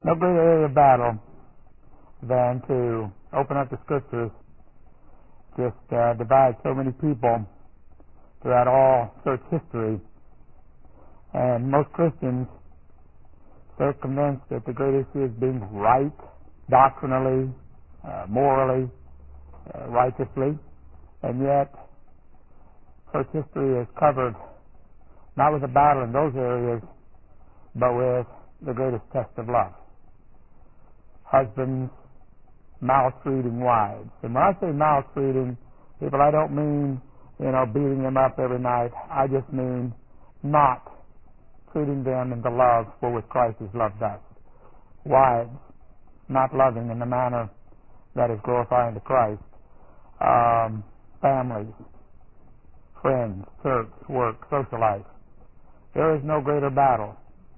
No greater area of battle than to open up the Scriptures, just divide so many people throughout all church history. And most Christians are convinced that the great issue is being right doctrinally, morally, righteously, and yet church history is covered not with a battle in those areas, but with the greatest test of love. Husbands maltreating wives. And when I say maltreating people, I don't mean, beating them up every night. I just mean not treating them in the love wherewith Christ has loved us. Wives not loving in the manner that is glorifying to Christ. Families, friends, church, work, social life. There is no greater battle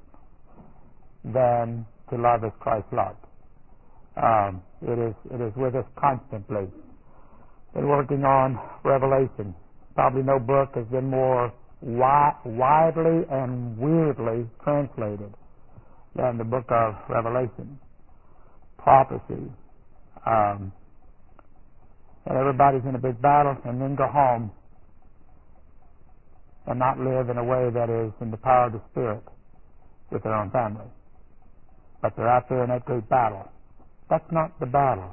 than to love as Christ loved. It is with us constantly. Been working on Revelation. Probably no book has been more widely and weirdly translated than the book of Revelation. Prophecy. And everybody's in a big battle and then go home and not live in a way that is in the power of the Spirit with their own family. But they're out there in that great battle. That's not the battle.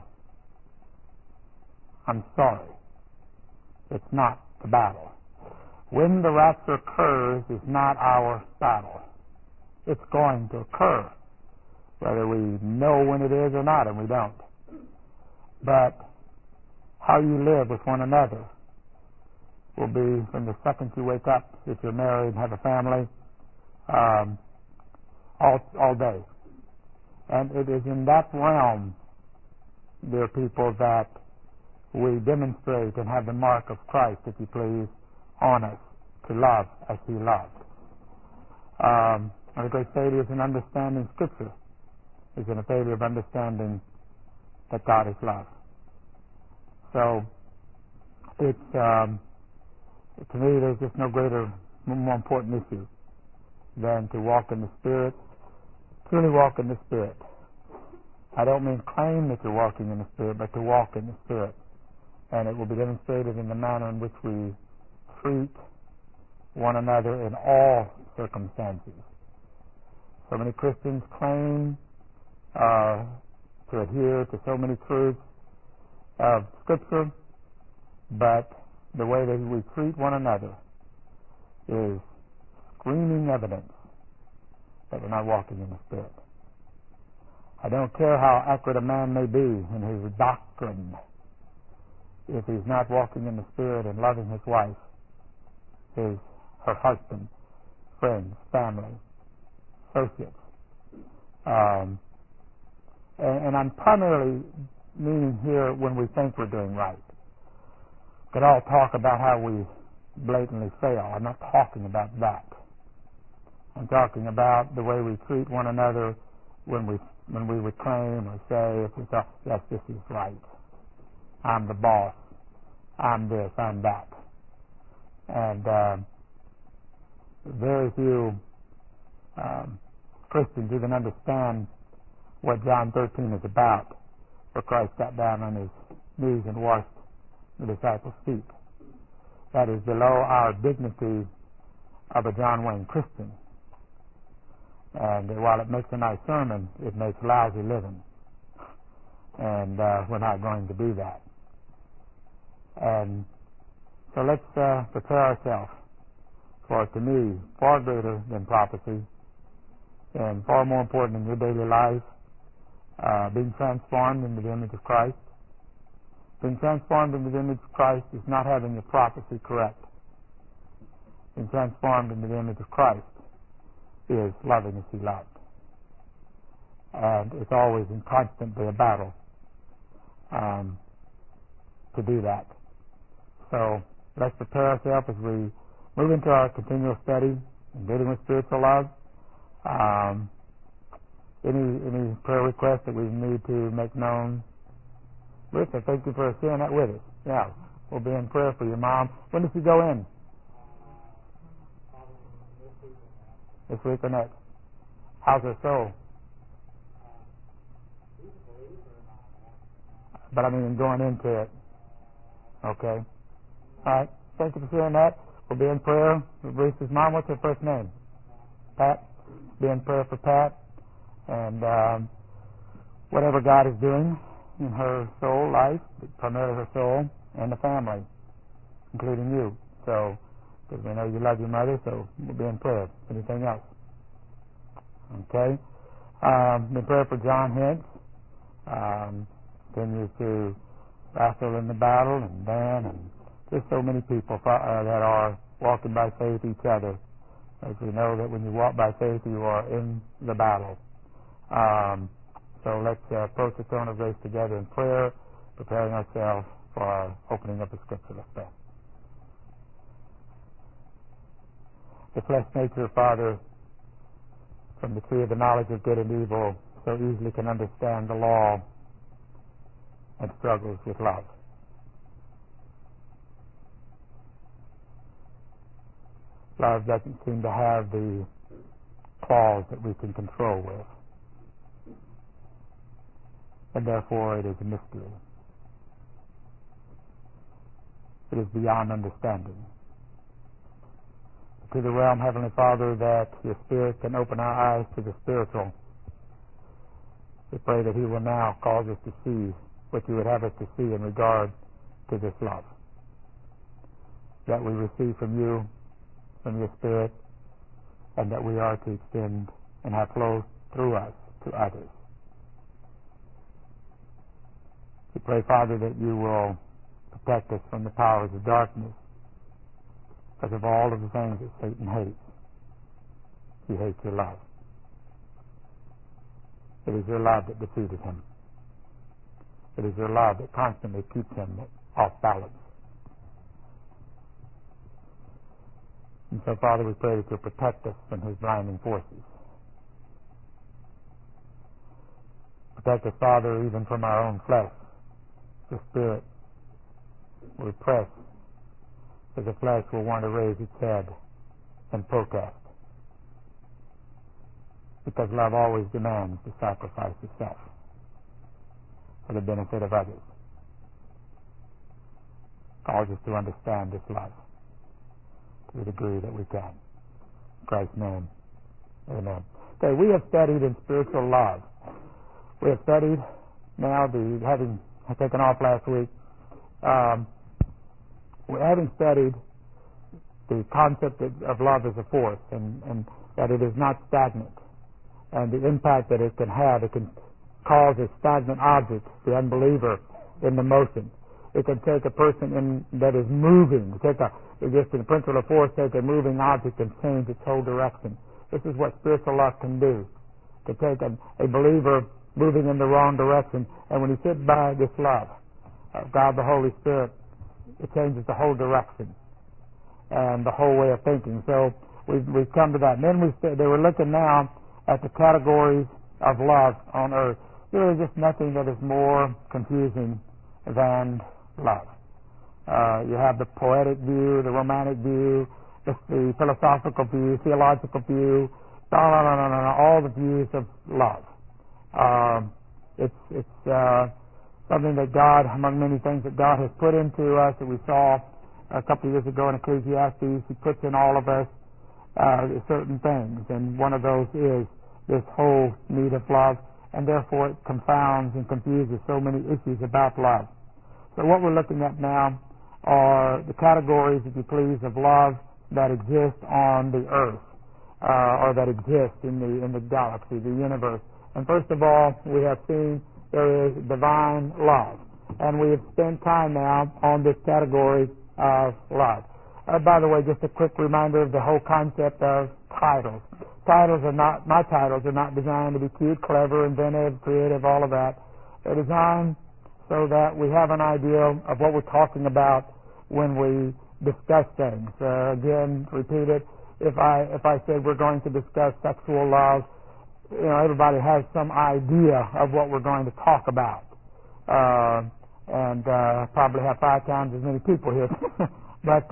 I'm sorry. It's not the battle. When the rapture occurs is not our battle. It's going to occur, whether we know when it is or not, and we don't. But how you live with one another will be from the second you wake up, if you're married and have a family, all day. And it is in that realm, dear people, that we demonstrate and have the mark of Christ, if you please, on us, to love as He loved. One of the great failures in understanding Scripture is in a failure of understanding that God is love. So, it's to me, there's just no greater, more important issue than to walk in the Spirit, truly walk in the Spirit. I don't mean claim that you're walking in the Spirit, but to walk in the Spirit. And it will be demonstrated in the manner in which we treat one another in all circumstances. So many Christians claim to adhere to so many truths of Scripture, but the way that we treat one another is screaming evidence that we're not walking in the Spirit. I don't care how accurate a man may be in his doctrine, if he's not walking in the Spirit and loving his wife, her husband, friends, family, associates. And I'm primarily meaning here when we think we're doing right. We could all talk about how we blatantly fail. I'm not talking about that. I'm talking about the way we treat one another when we would claim or say, if we thought, yes, this is right. I'm the boss. I'm this, I'm that. And very few Christians even understand what John 13 is about, where Christ sat down on His knees and washed the disciples' feet. That is below our dignity of a John Wayne Christian. And while it makes a nice sermon, it makes lousy living. And we're not going to do that. And so let's prepare ourselves for, to me, far greater than prophecy and far more important in your daily life, being transformed into the image of Christ. Being transformed into the image of Christ is not having your prophecy correct. Being transformed into the image of Christ is loving as He loved. And it's always and constantly a battle to do that. So let's prepare ourselves as we move into our continual study and dealing with spiritual love. Any prayer requests that we need to make known? Rich, I thank you for sharing that with us. Yeah, we'll be in prayer for your mom. When does she go in? This week or next. How's her soul? But I mean going into it. Okay. All right. Thank you for sharing that. We'll be in prayer for Bruce's mom. What's her first name? Pat. Be in prayer for Pat. And whatever God is doing in her soul life, primarily her soul, and the family, including you. So, because we know you love your mother, so we'll be in prayer. Anything else? Okay. In prayer for John Hintz. Continue to wrestle in the battle, and Dan, and just so many people that are walking by faith each other. As we know that when you walk by faith, you are in the battle. So let's approach the throne of grace together in prayer, preparing ourselves for our opening up the Scripture. Let's pray. The flesh nature, Father, from the tree of the knowledge of good and evil, so easily can understand the law and struggles with love. Love doesn't seem to have the claws that we can control with. And therefore it is a mystery. It is beyond understanding. To the realm, Heavenly Father, that your Spirit can open our eyes to the spiritual. We pray that He will now cause us to see what you would have us to see in regard to this love. That we receive from you, from your Spirit, and that we are to extend and have flow through us to others. We pray, Father, that you will protect us from the powers of darkness because of all of the things that Satan hates. He hates your love. It is your love that defeated him. It is your love that constantly keeps him off balance. And so, Father, we pray that you'll protect us from his blinding forces. Protect us, Father, even from our own flesh. The Spirit will repress, because the flesh will want to raise its head and protest. Because love always demands to sacrifice itself for the benefit of others. Calls us to understand this love to the degree that we can. In Christ's name, amen. Okay, we have studied in spiritual love. We have studied now, having taken off last week, having studied the concept of love as a force, and that it is not stagnant, and the impact that it can have. It can cause a stagnant object, the unbeliever, into motion. It can take a person that is moving, just in the principle of force, take a moving object and change its whole direction. This is what spiritual love can do. To take a believer moving in the wrong direction, and when he sits by this love of God the Holy Spirit, it changes the whole direction and the whole way of thinking. So we've come to that. And then they were looking now at the categories of love on earth. There is just nothing that is more confusing than love. You have the poetic view, the romantic view, the philosophical view, theological view, all the views of love. It's something that God, among many things that God has put into us, that we saw a couple of years ago in Ecclesiastes. He puts in all of us certain things, and one of those is this whole need of love, and therefore it confounds and confuses so many issues about love. So what we're looking at now are the categories, if you please, of love that exist on the earth, or that exist in the galaxy, the universe. And first of all, we have seen there is divine love, and we have spent time now on this category of love. By the way, just a quick reminder of the whole concept of titles. My titles are not designed to be cute, clever, inventive, creative, all of that. They're designed so that we have an idea of what we're talking about when we discuss things. Again, repeat it. If I said we're going to discuss sexual love, everybody has some idea of what we're going to talk about. And probably have 5 times as many people here. But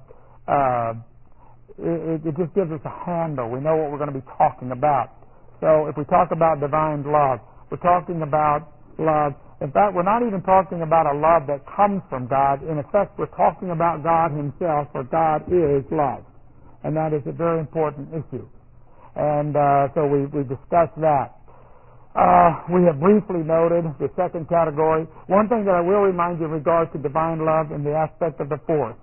it just gives us a handle. We know what we're going to be talking about. So if we talk about divine love, we're talking about love. In fact, we're not even talking about a love that comes from God. In effect, we're talking about God himself, for God is love. And that is a very important issue. And so we discussed that. We have briefly noted the second category. One thing that I will remind you in regard to divine love in the aspect of the fourth.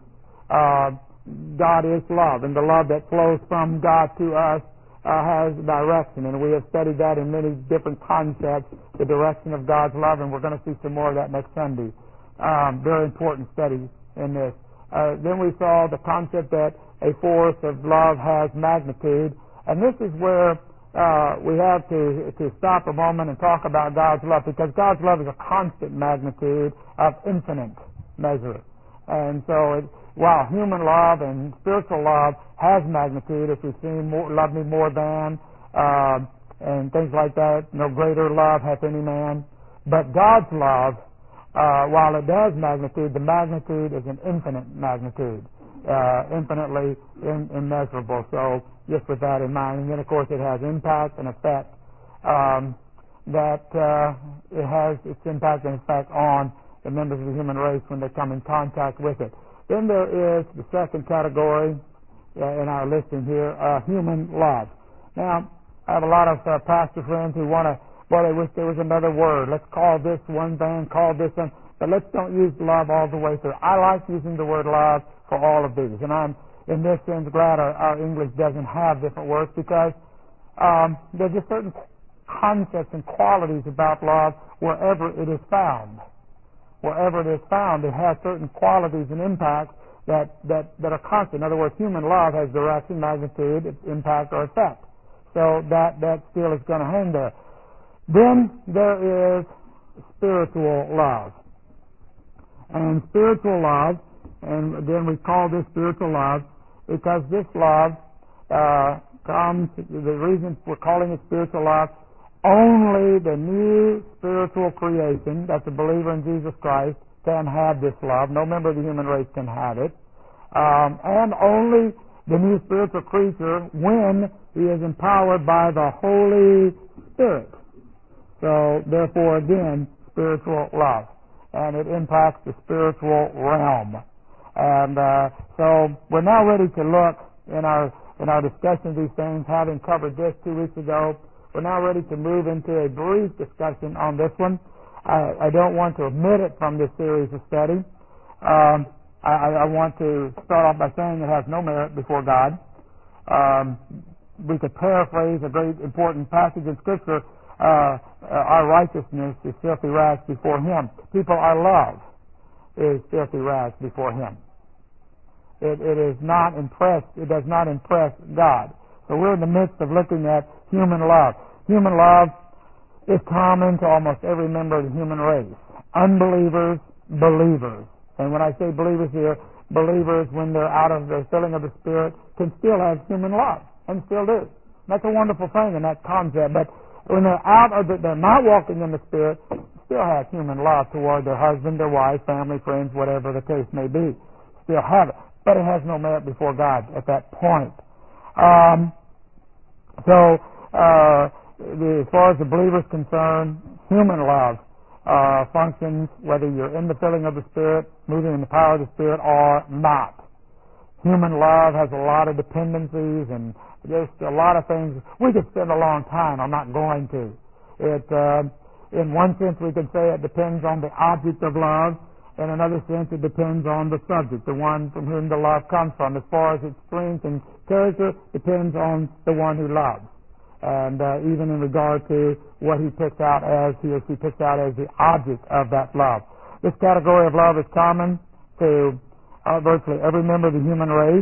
God is love, and the love that flows from God to us has direction, and we have studied that in many different concepts, the direction of God's love, and we're going to see some more of that next Sunday. Very important study in this. Then we saw the concept that a force of love has magnitude, and this is where we have to stop a moment and talk about God's love, because God's love is a constant magnitude of infinite measure. And so while human love and spiritual love has magnitude, if we see love me more than, and things like that, no greater love hath any man. But God's love, while it does magnitude, the magnitude is an infinite magnitude, infinitely immeasurable. So just with that in mind. And then, of course, it has impact and effect, that it has its impact and effect on the members of the human race when they come in contact with it. Then there is the second category in our listing here, human love. Now, I have a lot of pastor friends who want to, well, they wish there was another word. Let's call this one thing, call this one, but let's don't use love all the way through. I like using the word love for all of these, and I'm, in this sense, glad our English doesn't have different words, because there's just certain concepts and qualities about love wherever it is found. Wherever it is found, it has certain qualities and impacts that are constant. In other words, human love has direction, magnitude, impact, or effect. So that still is going to hang there. Then there is spiritual love. And spiritual love, and again we call this spiritual love because this love comes, the reason we're calling it spiritual love, only the new spiritual creation, that's a believer in Jesus Christ, can have this love. No member of the human race can have it. And only the new spiritual creature when he is empowered by the Holy Spirit. So, therefore, again, spiritual love. And it impacts the spiritual realm. And so we're now ready to look in our discussion of these things, having covered this 2 weeks ago. We're now ready to move into a brief discussion on this one. I don't want to omit it from this series of study. I want to start off by saying it has no merit before God. We could paraphrase a great important passage in Scripture, our righteousness is filthy rags before Him. People, our love is filthy rags before Him. It is not impressed. It does not impress God. So we're in the midst of looking at human love. Human love is common to almost every member of the human race. Unbelievers, believers. And when I say believers here, believers, when they're out of the filling of the Spirit, can still have human love, and still do. That's a wonderful thing in that concept. But when they're out of it, they're not walking in the Spirit, still have human love toward their husband, their wife, family, friends, whatever the case may be. Still have it. But it has no merit before God at that point. As far as the believer is concerned, human love functions whether you're in the filling of the Spirit, moving in the power of the Spirit, or not. Human love has a lot of dependencies and just a lot of things. We could spend a long time. I'm not going to. In one sense, we could say it depends on the object of love. In another sense, it depends on the subject, the one from whom the love comes from. As far as its strength and character, depends on the one who loves. And even in regard to what he picks out as, he or she picks out as the object of that love. This category of love is common to virtually every member of the human race.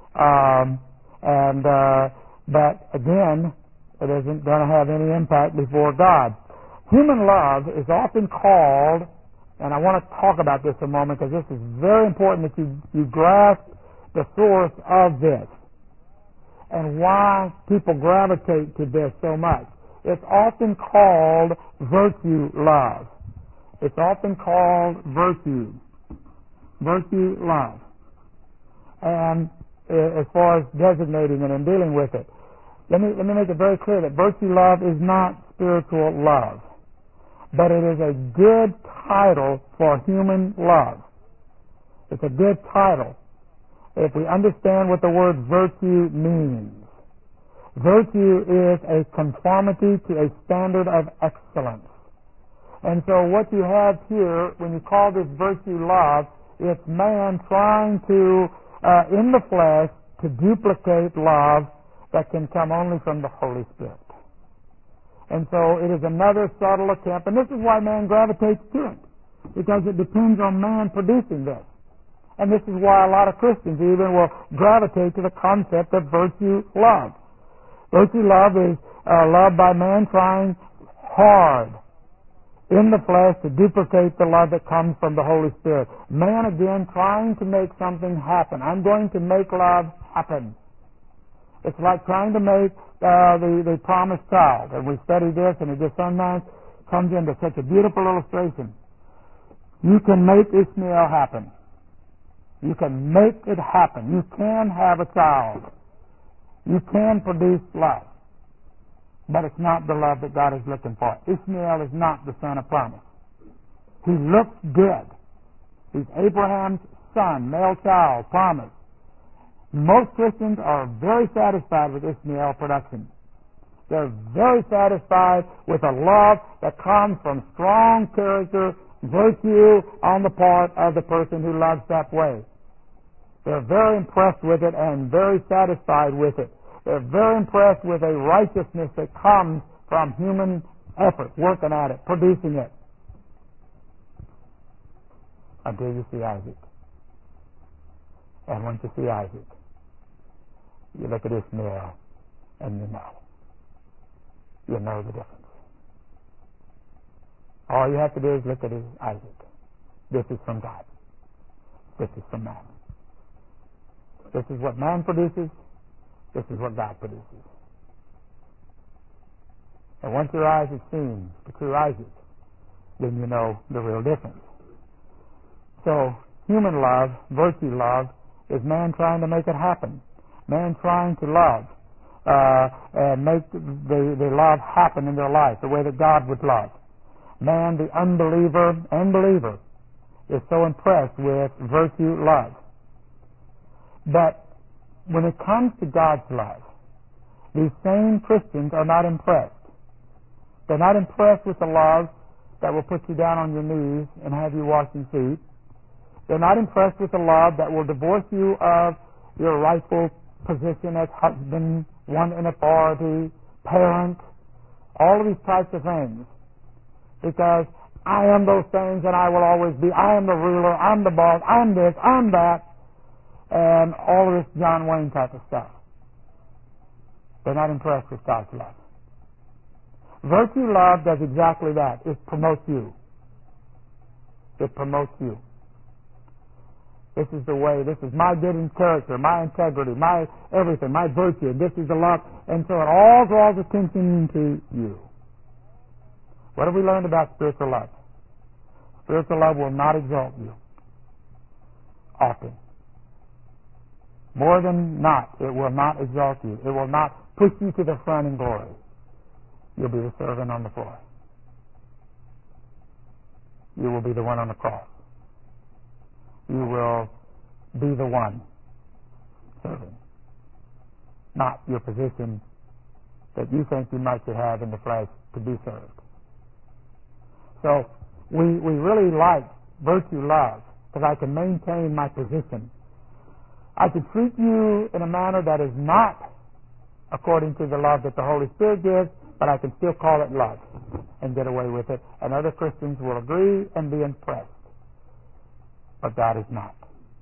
But again, it isn't going to have any impact before God. Human love is often called, and I want to talk about this a moment because this is very important that you grasp the source of this and why people gravitate to this so much. It's often called virtue love. It's often called virtue love. And as far as designating it and dealing with it, let me make it very clear that virtue love is not spiritual love. but it is a good title for human love. It's a good title if we understand what the word virtue means. Virtue is a conformity to a standard of excellence. And so what you have here, when you call this virtue love, it's man trying to, in the flesh, to duplicate love that can come only from the Holy Spirit. And so it is another subtle attempt, and this is why man gravitates to it, because it depends on man producing this. And this is why a lot of Christians even will gravitate to the concept of virtue love. Virtue love is love by man trying hard in the flesh to duplicate the love that comes from the Holy Spirit. Man, again, trying to make something happen. I'm going to make love happen. It's like trying to make the promised child. And we study this, and it just sometimes comes into such a beautiful illustration. You can make Ishmael happen. You can make it happen. You can have a child. You can produce love. But it's not the love that God is looking for. Ishmael is not the son of promise. He looks good. He's Abraham's son, male child, promise. Most Christians are very satisfied with Ishmael production. They're very satisfied with a love that comes from strong character, virtue on the part of the person who loves that way. They're very impressed with it and very satisfied with it. They're very impressed with a righteousness that comes from human effort, working at it, producing it. Until you see Isaac. And once you see Isaac, you look at Ishmael and you know. You know the difference. All you have to do is look at Isaac. This is from God. This is from man. This is what man produces. This is what God produces. And once your eyes have seen the true Isaac, then you know the real difference. So, human love, virtue love, is man trying to make it happen. Man trying to love and make the love happen in their life the way that God would love. Man, the unbeliever and believer, is so impressed with virtue love. But when it comes to God's love, these same Christians are not impressed. They're not impressed with the love that will put you down on your knees and have you washing feet. They're not impressed with the love that will divorce you of your rightful position as husband, one in authority, parent, all of these types of things. Because I am those things and I will always be. I am the ruler, I'm the boss, I'm this, I'm that, and all of this John Wayne type of stuff. They're not impressed with God's love. Virtue love does exactly that. It promotes you. It promotes you. This is the way, this is my good in character, my integrity, my everything, my virtue, this is the love. And so it all draws attention to you. What have we learned about spiritual love? Spiritual love will not exalt you. Often. More than not, it will not exalt you. It will not push you to the front in glory. You'll be the servant on the floor. You will be the one on the cross. You will be the one serving, not your position that you think you might have in the flesh to be served. So we really like virtue love because I can maintain my position. I can treat you in a manner that is not according to the love that the Holy Spirit gives, but I can still call it love and get away with it. And other Christians will agree and be impressed. But God is not.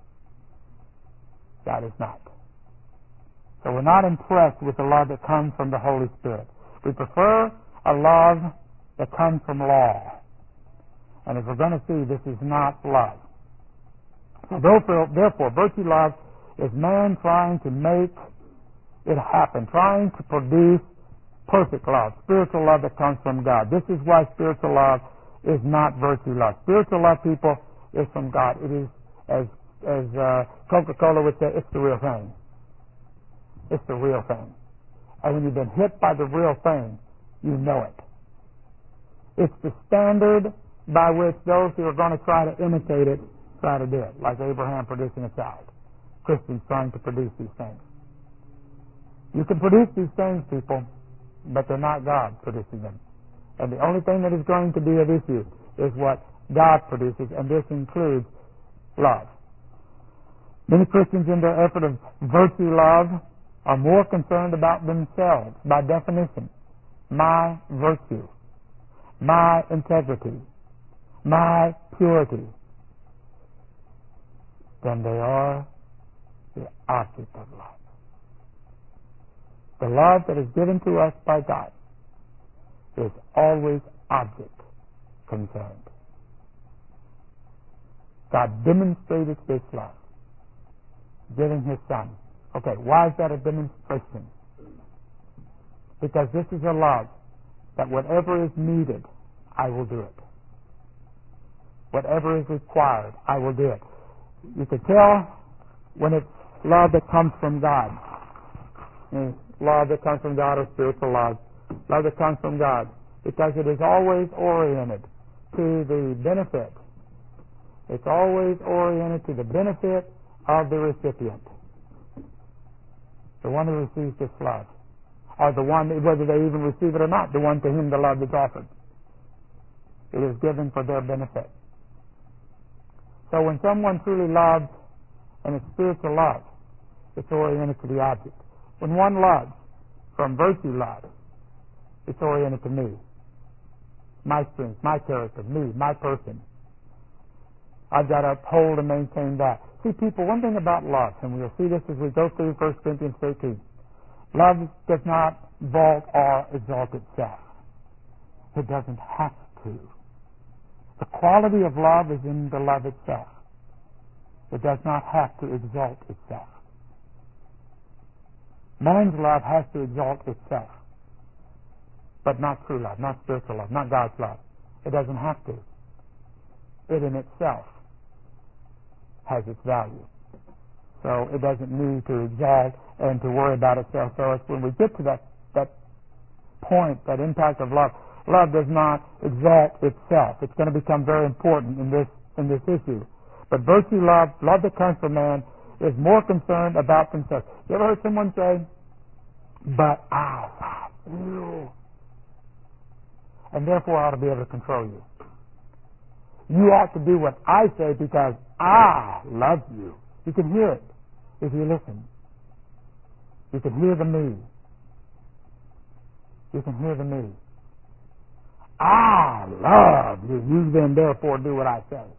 God is not. So we're not impressed with the love that comes from the Holy Spirit. We prefer a love that comes from law. And as we're going to see, this is not love. So therefore, virtue love is man trying to make it happen, trying to produce perfect love, spiritual love that comes from God. This is why spiritual love is not virtue love. Spiritual love, people, is from God. It is, as Coca-Cola would say, it's the real thing. It's the real thing. And when you've been hit by the real thing, you know it. It's the standard by which those who are going to try to imitate it try to do it, like Abraham producing a child. Christians trying to produce these things. You can produce these things, people, but they're not God producing them. And the only thing that is going to be of issue is what God produces, and this includes love. Many Christians, in their effort of virtue love, are more concerned about themselves, by definition. My virtue, my integrity, my purity, than they are the object of love. The love that is given to us by God is always object concerned. God demonstrated His love, giving His Son. Okay, why is that a demonstration? Because this is a love that whatever is needed, I will do it. Whatever is required, I will do it. You can tell when it's love that comes from God. Love that comes from God or spiritual love. Love that comes from God. Because it is always oriented to the benefit. It's always oriented to the benefit of the recipient. The one who receives this love. Or the one, whether they even receive it or not, the one to whom the love is offered. It is given for their benefit. So when someone truly loves, and it's spiritual love, it's oriented to the object. When one loves from virtue love, it's oriented to me, my strength, my character, me, my person. I've got to uphold and maintain that. See, people, one thing about love, and we'll see this as we go through 1 Corinthians 13, love does not vault or exalt itself. It doesn't have to. The quality of love is in the love itself. It does not have to exalt itself. Man's love has to exalt itself, but not true love, not spiritual love, not God's love. It doesn't have to. It in itself has its value. So it doesn't need to exalt and to worry about itself. So it's when we get to that point, that impact of love, love does not exalt itself. It's going to become very important in this issue. But virtue love that comes from man, is more concerned about themselves. You ever heard someone say, but I love you, and therefore I ought to be able to control you. You ought to do what I say because I love you. You can hear it if you listen. You can hear the me. You can hear the me. I love you. You then therefore do what I say.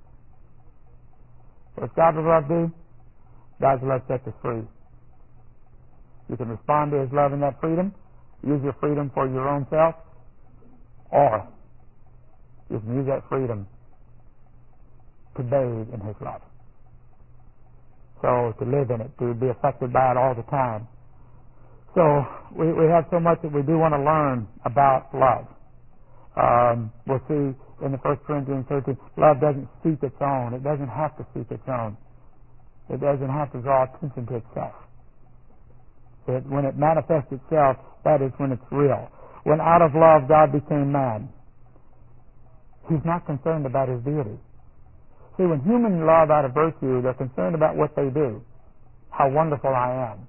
What's God's love do? God's love sets us free. You can respond to His love in that freedom, use your freedom for your own self, or you can use that freedom to bathe in His love. So to live in it, to be affected by it all the time. So we have so much that we do want to learn about love. We'll see in the 1 Corinthians 13, love doesn't seek its own. It doesn't have to seek its own. It doesn't have to draw attention to itself. When it manifests itself, that is when it's real. When out of love God became man, He's not concerned about His deity. See, when humans love out of virtue, they're concerned about what they do, how wonderful I am.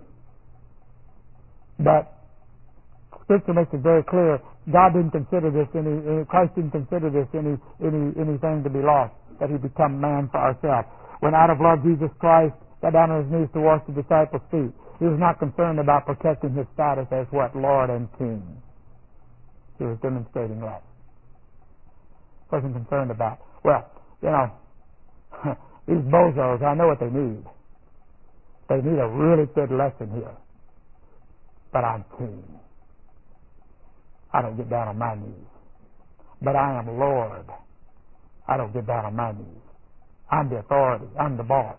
But Scripture makes it very clear, God didn't consider this Christ didn't consider this anything to be lost, that He become man for ourselves. When out of love Jesus Christ got down on His knees to wash the disciples' feet, He was not concerned about protecting His status as what? Lord and King. He was demonstrating love. Wasn't concerned about, well, these bozos, I know what they need. They need a really good lesson here. But I'm King. I don't get down on my knees. But I am Lord. I don't get down on my knees. I'm the authority. I'm the boss.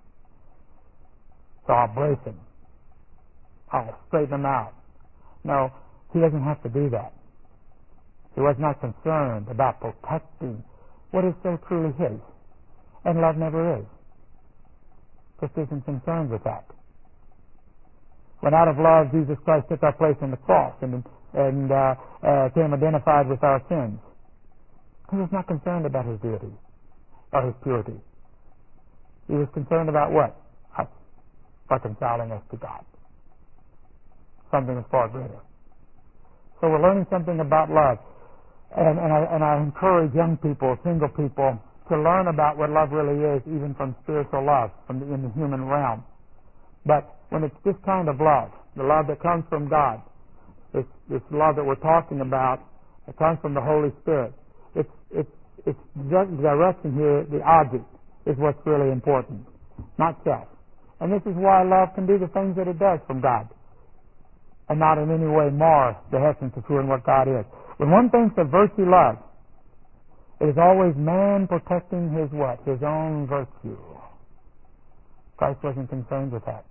So I'll brace him. I'll straighten him out. No, He doesn't have to do that. He was not concerned about protecting what is so truly His. And love never is. Just isn't concerned with that. When out of love Jesus Christ took our place on the cross, and and came identified with our sins. He was not concerned about his deity or his purity. He was concerned about what? Us reconciling us to God. Something far greater. So we're learning something about love. And I encourage young people, single people, to learn about what love really is, even from spiritual love, in the human realm. But when it's this kind of love, the love that comes from God, this love that we're talking about, it comes from the Holy Spirit. It's direction here, the object, is what's really important, not self. And this is why love can do the things that it does from God, and not in any way mar the essence of who and what God is. When one thinks of virtue love, it is always man protecting his what? His own virtue. Christ wasn't concerned with that.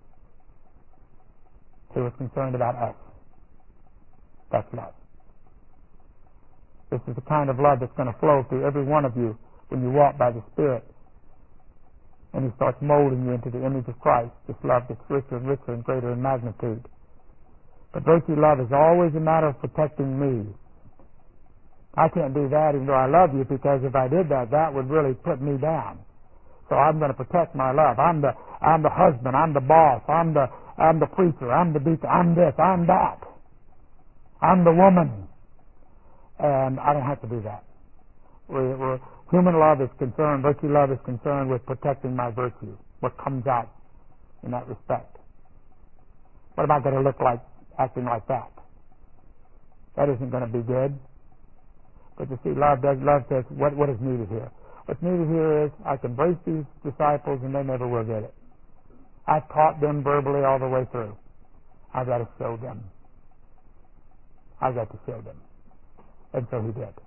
He was concerned about us. That's love. This is the kind of love that's going to flow through every one of you when you walk by the Spirit. And He starts molding you into the image of Christ, this love that's richer and richer and greater in magnitude. But virtue love is always a matter of protecting me. I can't do that even though I love you, because if I did that, that would really put me down. So I'm going to protect my love. I'm the husband. I'm the boss. I'm the preacher. I'm the beacher. I'm this. I'm that. I'm the woman. And I don't have to do that. Human love is concerned, virtue love is concerned with protecting my virtue, what comes out in that respect. What am I going to look like acting like that? That isn't going to be good. But you see, love says what is needed here. What's needed here is I can brace these disciples and they never will get it. I've taught them verbally all the way through. I've got to show them. I've got to show them. And so He did.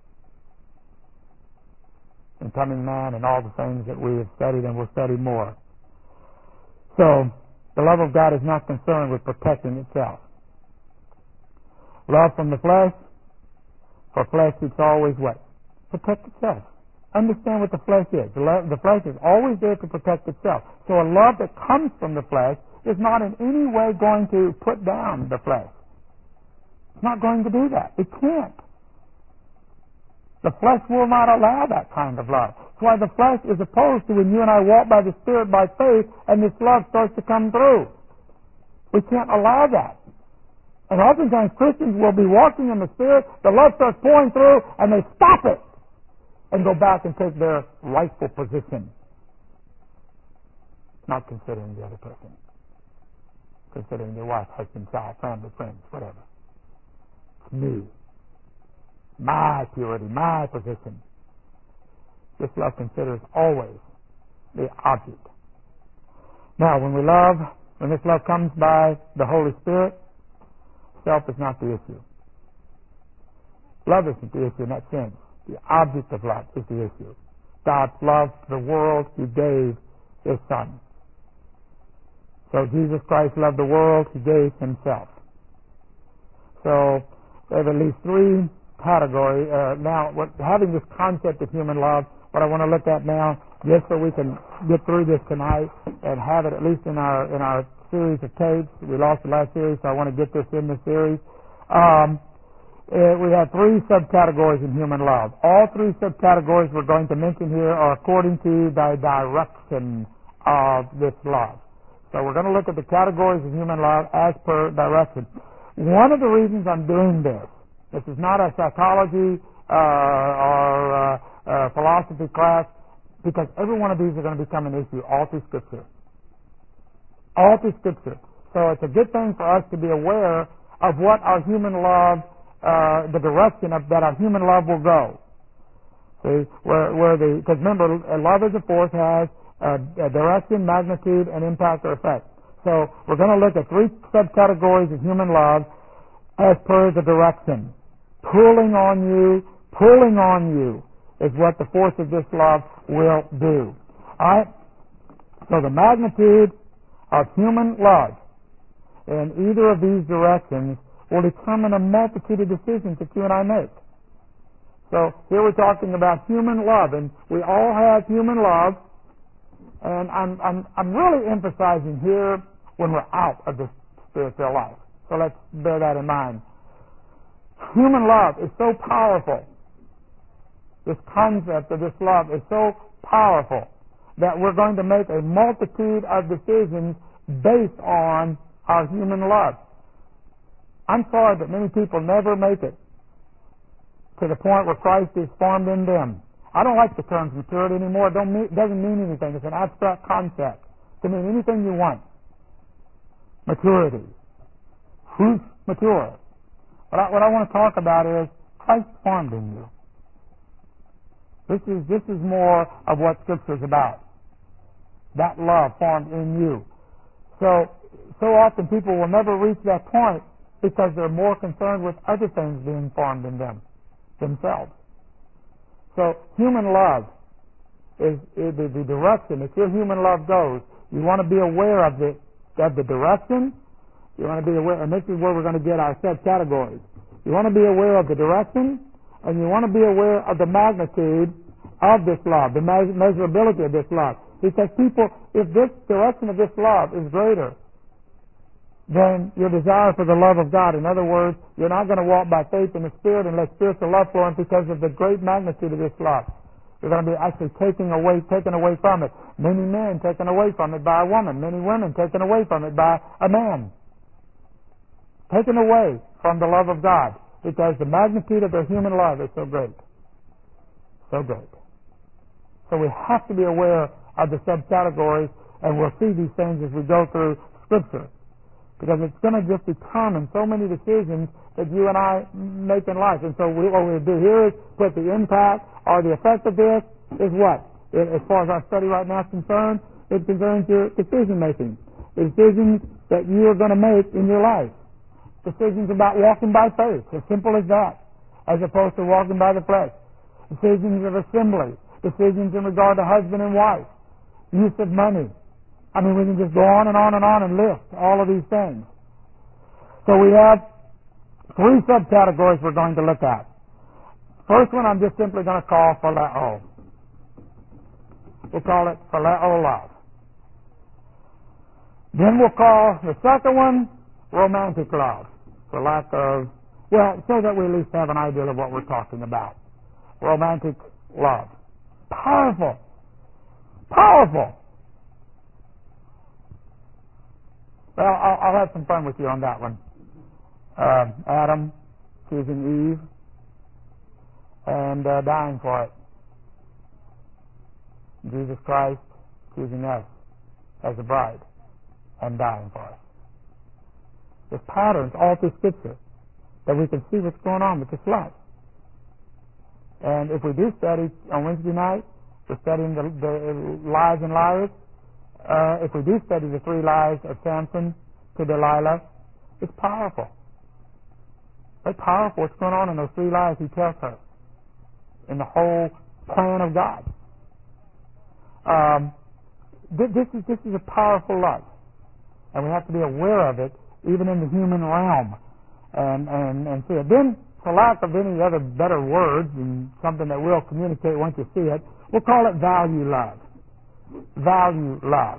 In Coming Man and all the things that we have studied and will study more. So, the love of God is not concerned with protecting itself. Love from the flesh, for flesh seeks always what? Protect itself. Understand what the flesh is. The flesh is always there to protect itself. So a love that comes from the flesh is not in any way going to put down the flesh. It's not going to do that. It can't. The flesh will not allow that kind of love. That's why the flesh is opposed to when you and I walk by the Spirit by faith and this love starts to come through. We can't allow that. And oftentimes Christians will be walking in the Spirit, the love starts pouring through, and they stop it and go back and take their rightful position, not considering the other person, considering their wife, husband, child, family, friends, whatever. It's me. My purity, my position. This love considers always the object. Now, when this love comes by the Holy Spirit, self is not the issue. Love isn't the issue in that sense. The object of love is the issue. God loved the world, He gave His Son. So Jesus Christ loved the world, He gave Himself. So we have at least three category. Now, having this concept of human love, what I want to look at now, just so we can get through this tonight and have it at least in our series of tapes. We lost the last series, so I want to get this in the series. We have three subcategories in human love. All three subcategories we're going to mention here are according to the direction of this love. So we're going to look at the categories of human love as per direction. One of the reasons I'm doing this is not a psychology or philosophy class, because every one of these are going to become an issue all through Scripture. All through Scripture. So it's a good thing for us to be aware of what our human love, the direction that our human love will go. See, because remember, love as a force has a direction, magnitude, and impact or effect. So we're going to look at three subcategories of human love as per the direction. Pulling on you is what the force of this love will do. Alright? So the magnitude of human love in either of these directions will determine a multitude of decisions that you and I make. So here we're talking about human love, and we all have human love, and I'm really emphasizing here when we're out of the spiritual life. So let's bear that in mind. Human love is so powerful. This concept of this love is so powerful that we're going to make a multitude of decisions based on our human love. I'm sorry, but many people never make it to the point where Christ is formed in them. I don't like the terms maturity anymore. It doesn't mean anything. It's an abstract concept. It can mean anything you want. Maturity. Who's mature? What I want to talk about is Christ formed in you. This is more of what Scripture is about. That love formed in you. So often people will never reach that point because they're more concerned with other things being formed in them, themselves. So human love is the direction. If your human love goes, you want to be aware of the direction. You want to be aware, and this is where we're going to get our set categories. You want to be aware of the direction, and you want to be aware of the magnitude of this love, the measurability of this love. Because people, if this direction of this love is greater than your desire for the love of God, in other words, you're not going to walk by faith in the Spirit and let spiritual love flow in because of the great magnitude of this love. You're going to be actually taken away from it. Many men taken away from it by a woman. Many women taken away from it by a man. Taken away from the love of God because the magnitude of their human love is so great. So great. So we have to be aware of the subcategories, and we'll see these things as we go through Scripture. Because it's going to just determine so many decisions that you and I make in life. And so what we'll do here is put the impact or the effect of this is what? As far as our study right now is concerned, it concerns your decision making. The decisions that you are going to make in your life. Decisions about walking by faith, as simple as that, as opposed to walking by the flesh. Decisions of assembly. Decisions in regard to husband and wife. Use of money. I mean, we can just go on and on and on and list all of these things. So we have 3 subcategories we're going to look at. First one I'm just simply going to call phileo. We'll call it phileo love. Then we'll call the second one romantic love, for lack of, so that we at least have an idea of what we're talking about. Romantic love. Powerful. Powerful. Well, I'll have some fun with you on that one. Adam choosing Eve and dying for it. Jesus Christ choosing us as a bride and dying for us. There's patterns all through Scripture that we can see what's going on with this love. And if we do study on Wednesday night, we're studying the lies and liars. If we do study the 3 lies of Samson to Delilah, it's powerful. It's powerful what's going on in those 3 lies he tells her in the whole plan of God. This is a powerful love, and we have to be aware of it even in the human realm and see it. Then, for lack of any other better words and something that we'll communicate once you see it, we'll call it value love. Value love.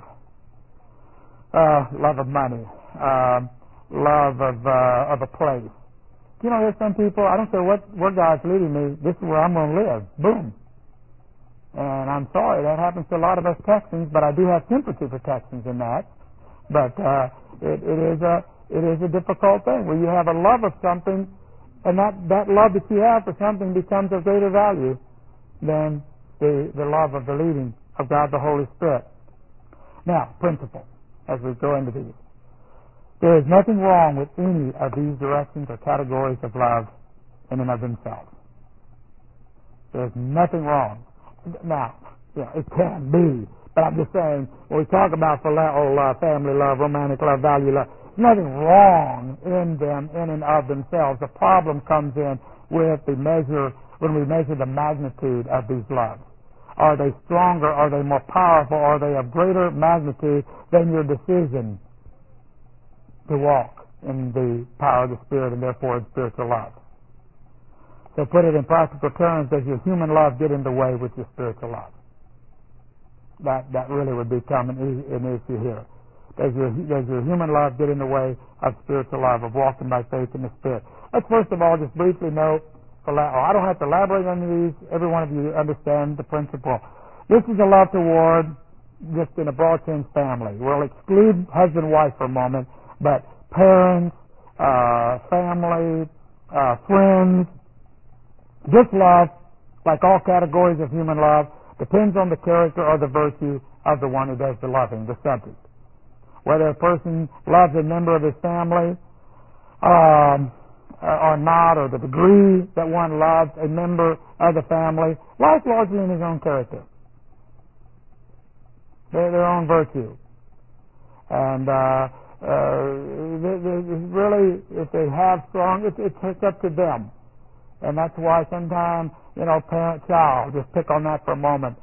Love of money. Love of a place. You know, there's some people, I don't care where God's leading me, this is where I'm going to live. Boom. And I'm sorry, that happens to a lot of us Texans, but I do have sympathy for Texans in that. But it is a difficult thing where you have a love of something, and that love that you have for something becomes of greater value than the love of the leading of God the Holy Spirit. Now, principle, as we go into these. There is nothing wrong with any of these directions or categories of love in and of themselves. There's nothing wrong. Now, it can be, but I'm just saying, when we talk about phileo love, family love, romantic love, value love, there's nothing wrong in them in and of themselves. The problem comes in with when we measure the magnitude of these loves. Are they stronger? Are they more powerful? Are they of greater magnitude than your decision to walk in the power of the Spirit and therefore in spiritual love? So put it in practical terms, does your human love get in the way with your spiritual love? That really would become an issue here. Does your human love get in the way of spiritual love, of walking by faith in the Spirit? Let's first of all just briefly note phileo. I don't have to elaborate on these. Every one of you understand the principle. This is a love toward, just in a broad sense, family. We'll exclude husband-wife for a moment, but parents, family, friends. This love, like all categories of human love, depends on the character or the virtue of the one who does the loving, the subject. Whether a person loves a member of his family or not, or the degree that one loves a member of the family, lies largely in his own character, their own virtue. And really, if they have strong, it's up to them. And that's why sometimes, parent-child, just pick on that for a moment.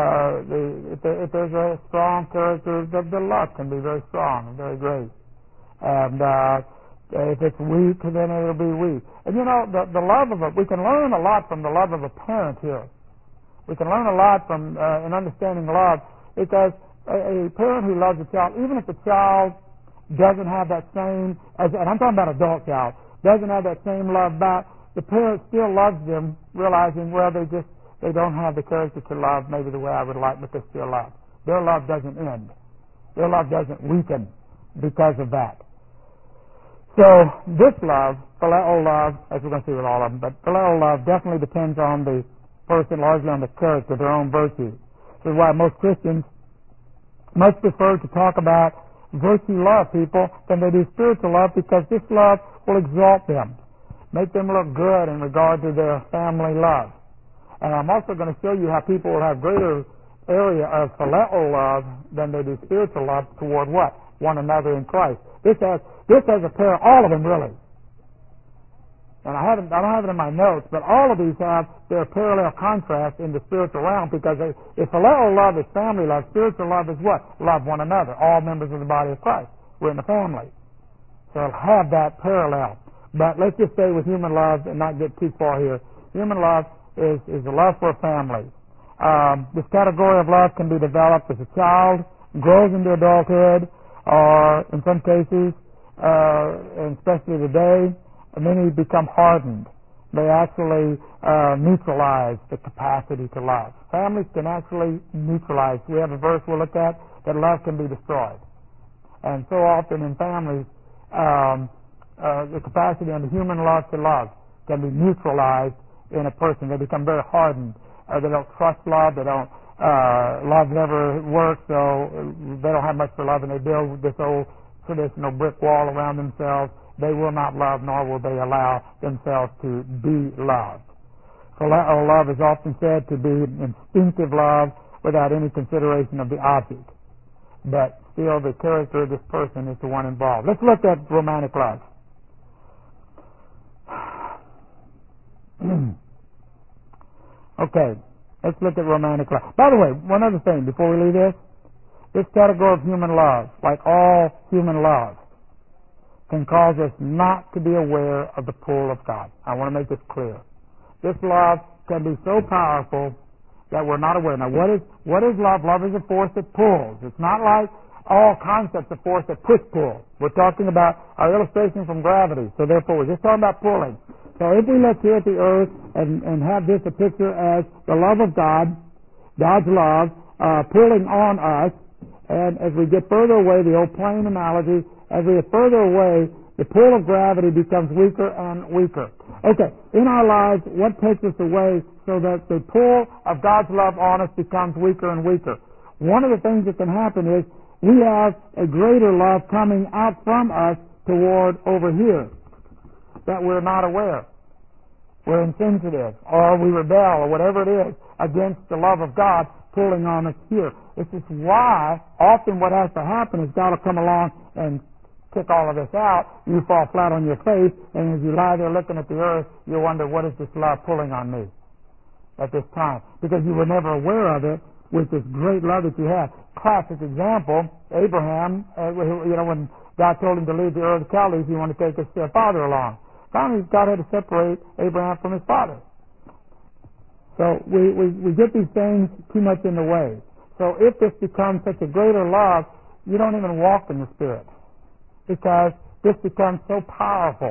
If there's a strong character, the love can be very strong and very great. And if it's weak, then it'll be weak. And the love of we can learn a lot from the love of a parent here. We can learn a lot from in understanding love, because a parent who loves a child, even if the child doesn't have that same, and I'm talking about adult child, doesn't have that same love back, the parent still loves them, realizing, well, they don't have the character to love maybe the way I would like, but they still love. Their love doesn't end. Their love doesn't weaken because of that. So this love, phileo love, as we're going to see with all of them, but phileo love definitely depends on the person, largely on the character, their own virtue. This is why most Christians much prefer to talk about virtue love people than they do spiritual love, because this love will exalt them, make them look good in regard to their family love. And I'm also going to show you how people will have greater area of phileo love than they do spiritual love toward what? One another in Christ. This has a pair, all of them really. And I don't have it in my notes, but all of these have their parallel contrast in the spiritual realm, because if phileo love is family love, spiritual love is what? Love one another, all members of the body of Christ. We're in the family. So it'll have that parallel. But let's just stay with human love and not get too far here. Human love is a love for a family. This category of love can be developed as a child, grows into adulthood, or in some cases, and especially today, many become hardened. They actually neutralize the capacity to love. Families can actually neutralize. We have a verse we'll look at that love can be destroyed. And so often in families, the capacity and the human love to love can be neutralized in a person. They become very hardened. They don't trust love. They don't. Love never works, so they don't have much for love, and they build this old traditional brick wall around themselves. They will not love, nor will they allow themselves to be loved. Phileo love is often said to be instinctive love without any consideration of the object. But still, the character of this person is the one involved. Let's look at romantic love. Okay, let's look at romantic love. By the way, one other thing before we leave this category of human love, like all human love, can cause us not to be aware of the pull of God. I want to make this clear. This love can be so powerful that we're not aware. Now, what is love? Love is a force that pulls. It's not like all concepts of force that push-pull. We're talking about our illustration from gravity, so therefore we're just talking about pulling. So if we look here at the earth and have this a picture as the love of God, God's love, pulling on us, and as we get further away, the old plane analogy, as we get further away, the pull of gravity becomes weaker and weaker. Okay, in our lives, what takes us away so that the pull of God's love on us becomes weaker and weaker? One of the things that can happen is we have a greater love coming out from us toward over here that we're not aware. We're insensitive, or we rebel, or whatever it is, against the love of God pulling on us here. This is why often what has to happen is God will come along and kick all of this out. You fall flat on your face, and as you lie there looking at the earth, you wonder, what is this love pulling on me at this time? Because you were never aware of it with this great love that you have. Classic example, Abraham, when God told him to leave the Ur of the Chaldees, he wanted to take his father along. Finally, God had to separate Abraham from his father. So we get these things too much in the way. So if this becomes such a greater love, you don't even walk in the Spirit, because this becomes so powerful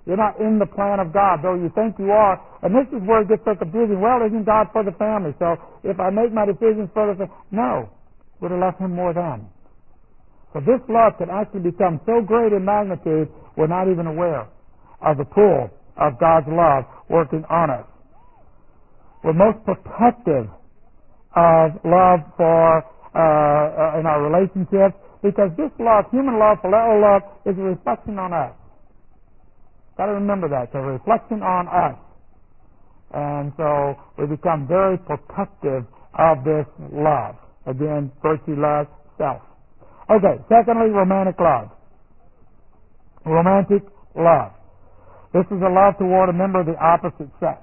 You're not in the plan of God, though you think you are. And this is where it gets so confusing. Well, isn't God for the family? So if I make my decisions for the family, no, would have left Him more than. So this love can actually become so great in magnitude, we're not even aware of the pull of God's love working on us. We're most protective of love for in our relationships, because this love, human love, phileo love, is a reflection on us. Got to remember that. It's a reflection on us. And so we become very protective of this love. Again, virtue, love, self. Okay, secondly, romantic love. Romantic love. This is a love toward a member of the opposite sex.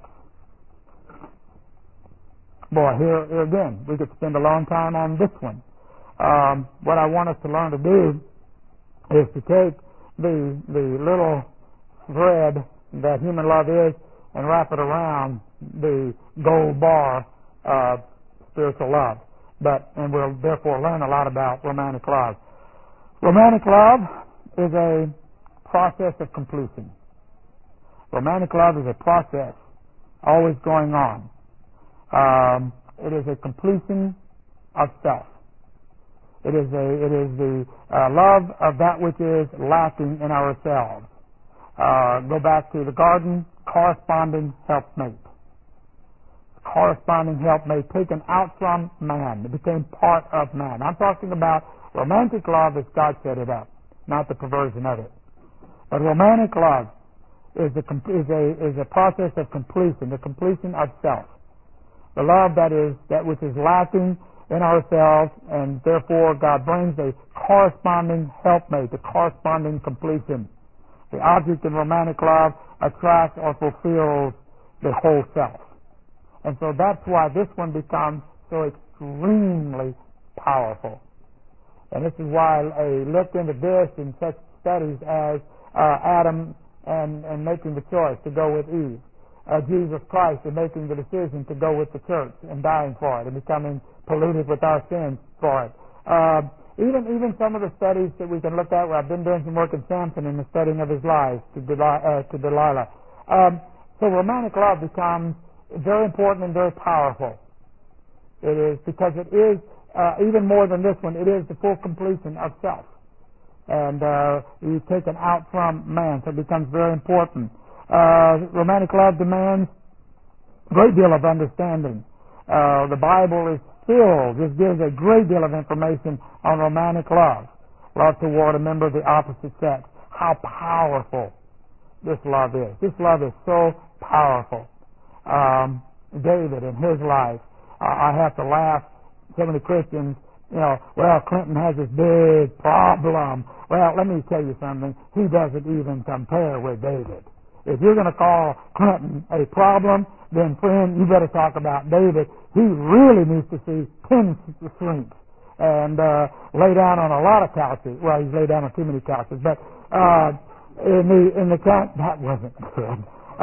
Boy, here again, we could spend a long time on this one. What I want us to learn to do is to take the little thread that human love is and wrap it around the gold bar of spiritual love. And we'll therefore learn a lot about romantic love. Romantic love is a process of completion. Romantic love is a process always going on. It is a completion of self. It is the love of that which is lacking in ourselves. Go back to the garden, corresponding helpmate. Corresponding helpmate taken out from man. It became part of man. I'm talking about romantic love as God set it up, not the perversion of it. But romantic love is a process of completion, the completion of self. The love that which is lacking in ourselves, and therefore God brings a corresponding helpmate, a corresponding completion. The object in romantic love attracts or fulfills the whole self. And so that's why this one becomes so extremely powerful. And this is why I looked into this in such studies as Adam and making the choice to go with Eve. Jesus Christ and making the decision to go with the church and dying for it and becoming polluted with our sins for it. Even some of the studies that we can look at, where I've been doing some work in Samson in the studying of his life to Delilah. So romantic love becomes very important and very powerful. It is because it is even more than this one. It is the full completion of self, and you've taken out from man, so it becomes very important. Romantic love demands a great deal of understanding. The Bible is filled, just gives a great deal of information on romantic love. Love toward a member of the opposite sex. How powerful this love is. This love is so powerful. David in his life, I have to laugh. So many Christians, well, Clinton has this big problem. Well, let me tell you something. He doesn't even compare with David. If you're going to call Clinton a problem, then, friend, you better talk about David. He really needs to see 10 shrinks and lay down on a lot of couches. Well, he's laid down on too many couches, but in the count, that wasn't good.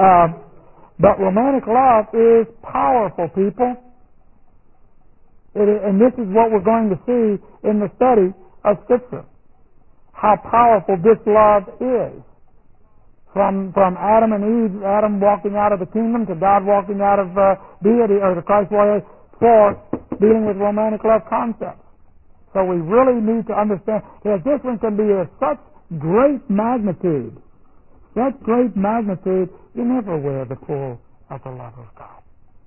But romantic love is powerful, people. And this is what we're going to see in the study of Scripture. How powerful this love is. From Adam and Eve, Adam walking out of the kingdom to God walking out of deity, or the Christ warrior, for dealing with romantic love concepts. So we really need to understand that this one can be of such great magnitude. Such great magnitude, you're never aware of the pull of the love of God.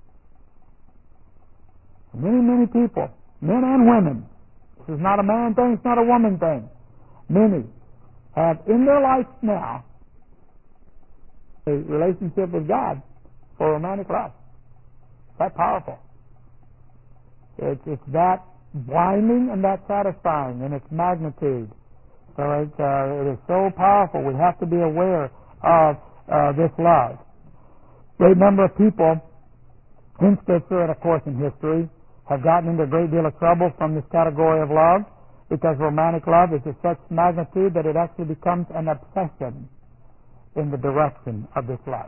Many, many people, men and women, this is not a man thing, it's not a woman thing. Many have in their life now a relationship with God for romantic love. That powerful. It's that blinding and that satisfying in its magnitude. So it is so powerful. We have to be aware of this love. Great number of people in Scripture and of course in history have gotten into a great deal of trouble from this category of love, because romantic love is of such magnitude that it actually becomes an obsession in the direction of this love.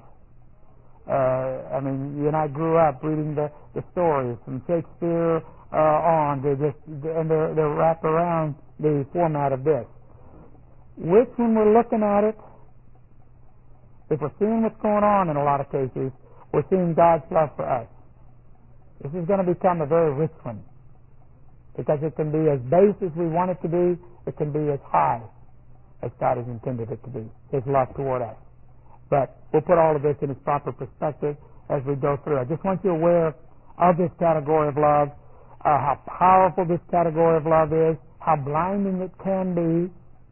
You and I grew up reading the stories from Shakespeare on. They're wrapped around the format of this. Which, when we're looking at it, If we're seeing what's going on in a lot of cases, we're seeing God's love for us. This is going to become a very rich one, because it can be as base as we want it to be. It can be as high as God has intended it to be, His love toward us. But we'll put all of this in its proper perspective as we go through. I just want you aware of this category of love, how powerful this category of love is, how blinding it can be,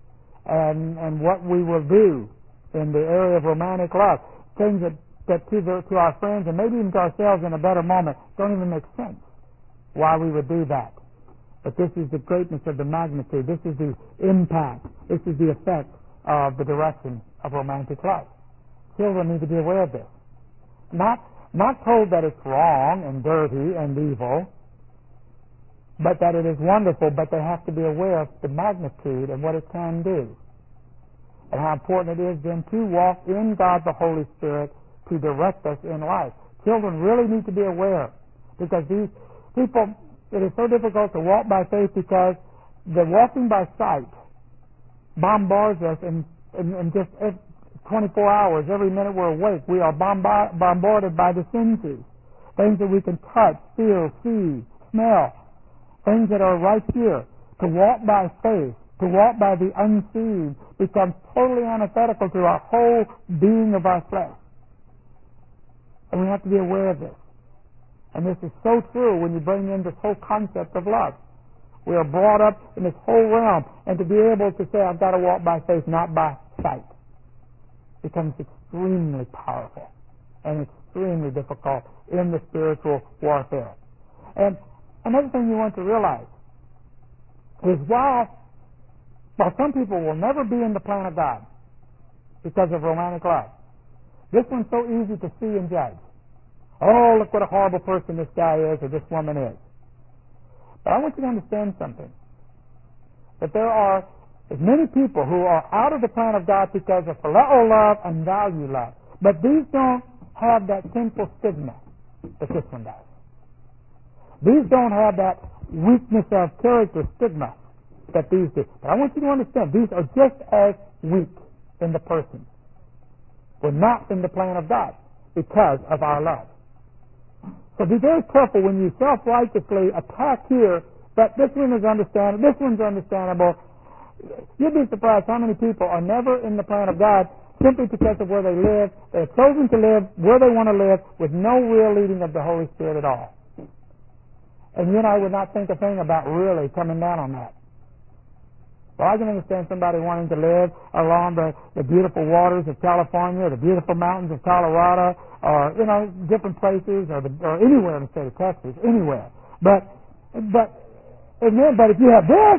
and what we will do in the area of romantic love. Things that to our friends and maybe even to ourselves in a better moment don't even make sense why we would do that. But this is the greatness of the magnitude. This is the impact. This is the effect of the direction of romantic love. Children need to be aware of this. Not told that it's wrong and dirty and evil, but that it is wonderful, but they have to be aware of the magnitude and what it can do. And how important it is then to walk in God the Holy Spirit to direct us in life. Children really need to be aware, because these people, it is so difficult to walk by faith because the walking by sight bombards us in just 24 hours. Every minute we're awake, we are bombarded by the senses. Things that we can touch, feel, see, smell. Things that are right here. To walk by faith, to walk by the unseen, becomes totally antithetical to our whole being of our flesh. And we have to be aware of this. And this is so true when you bring in this whole concept of love. We are brought up in this whole realm, and to be able to say, I've got to walk by faith, not by sight, becomes extremely powerful and extremely difficult in the spiritual warfare. And another thing you want to realize is while some people will never be in the plan of God because of romantic love, this one's so easy to see and judge. Oh, look what a horrible person this guy is or this woman is. But I want you to understand something. That there are as many people who are out of the plan of God because of phileo love and value love. But these don't have that sinful stigma that this one does. These don't have that weakness of character stigma that these do. But I want you to understand, these are just as weak in the person. We're not in the plan of God because of our love. So be very careful when you self-righteously attack here that this one is understandable, this one's understandable. You'd be surprised how many people are never in the plan of God simply because of where they live. They've chosen to live where they want to live with no real leading of the Holy Spirit at all. And you and I would not think a thing about really coming down on that. Well, I can understand somebody wanting to live along the beautiful waters of California, or the beautiful mountains of Colorado, or different places, or anywhere in the state of Texas, anywhere. But if you have this,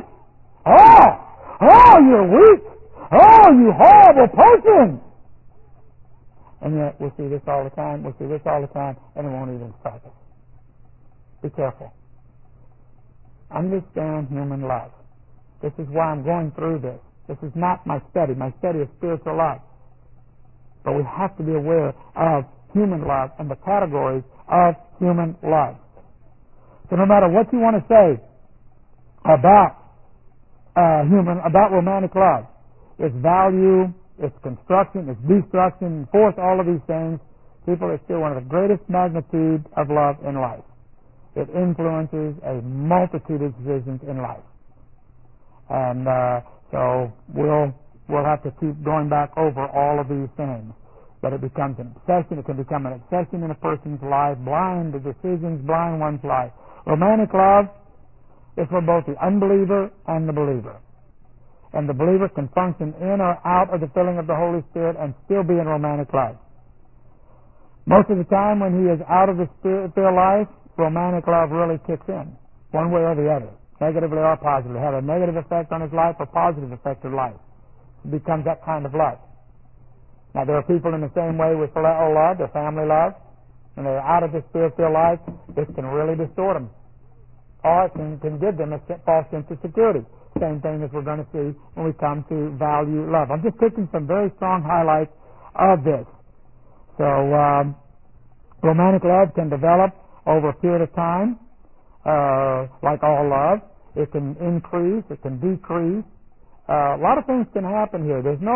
you're weak. Oh, you horrible person. And yet we'll see this all the time. We'll see this all the time, and it won't even strike us. Be careful. Understand human love. This is why I'm going through this. This is not my study. My study is spiritual love. But we have to be aware of human love and the categories of human love. So no matter what you want to say about about romantic love, its value, its construction, its destruction, force, all of these things, people, it's still one of the greatest magnitude of love in life. It influences a multitude of decisions in life. And so we'll have to keep going back over all of these things. But it becomes an obsession. It can become an obsession in a person's life, blind the decisions, blind one's life. Romantic love is for both the unbeliever and the believer. And the believer can function in or out of the filling of the Holy Spirit and still be in romantic love. Most of the time when he is out of the Spirit-filled life, romantic love really kicks in, one way or the other. Negatively or positively, have a negative effect on his life or positive effect on life. It becomes that kind of love. Now, there are people in the same way with phileo love, their family love. When they're out of the Spirit-filled life, this can really distort them. Or it can give them a false sense of security. Same thing as we're going to see when we come to value love. I'm just picking some very strong highlights of this. So, romantic love can develop over a period of time. Like all love, it can increase, it can decrease. A lot of things can happen here. There's no